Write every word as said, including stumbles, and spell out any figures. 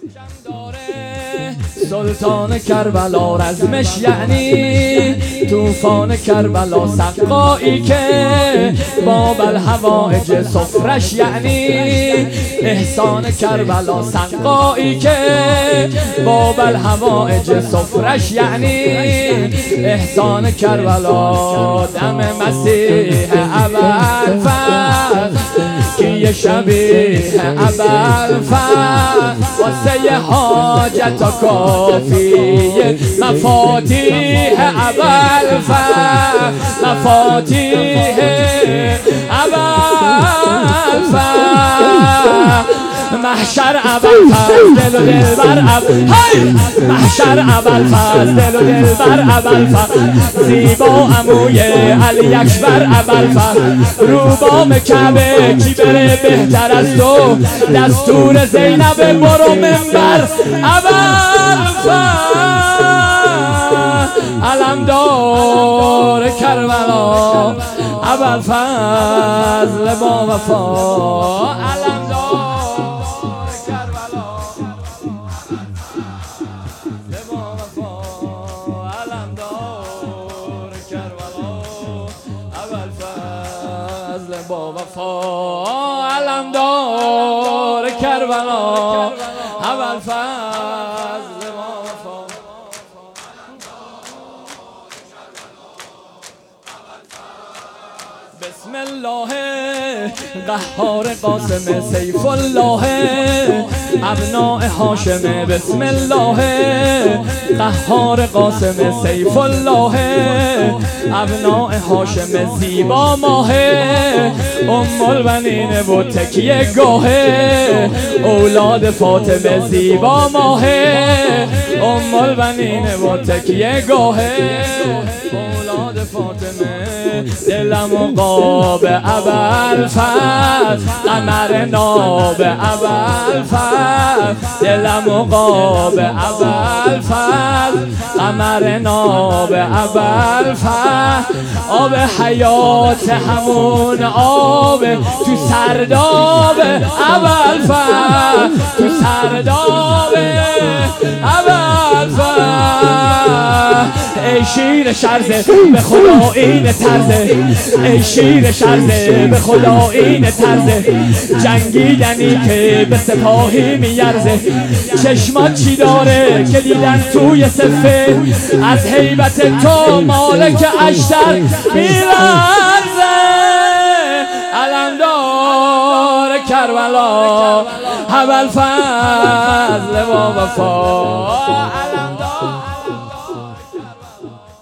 سلطان کربلا رزمش یعنی طوفان کربلا، سقایی که باب الهوائج سفرش یعنی احسان کربلا، سقایی که باب الهوائج سفرش یعنی احسان کربلا. دم مسیح ابوالفضل که شبیه ابوالفضل واسه حاجت و کافیه، مفاتیح ابوالفضل، مفاتیح ابوالفضل. محشر ابوالفضل دل و دلبر اب های محشر ابوالفضل دل و دلبر ابوالفضل، زیبا عموی علی اکبر ابوالفضل، رو بام کعبه کی بره بهتر از تو، دستور زینب برو منبر ابوالفضل. علمدار کربلا ابوالفضل با وفا، با وفا. علمدار کربلا ابوالفضل با وفا. بسم الله قهار قاسم سیف الله ابناء هاشم، بسم الله قهار قاسم سیف الله ابناء هاشم، زیبا ماه ام البنین و تکیه گاه اولاد فاطمه، زیبا ماه ام البنین و تکیه گاه اولاد فاطمه. دلم و قاب ابوالفضل قمر ناب ابوالفضل، دلم و قاب ابوالفضل قمر ناب ابوالفضل. آب حیات همون آب تو سرداب ابوالفضل، تو سرداب ابوالفضل. ای شیر شرزه به خدا این طرزه، ای شیر شرزه به خدا این طرزه، جنگیدنی که به سپاهی میارزه. چشمات چی داره که دیدن توی صفه، از هیبت تو مالک اشتر میلرزه. علمدار کربلا ابوالفضل با وفا.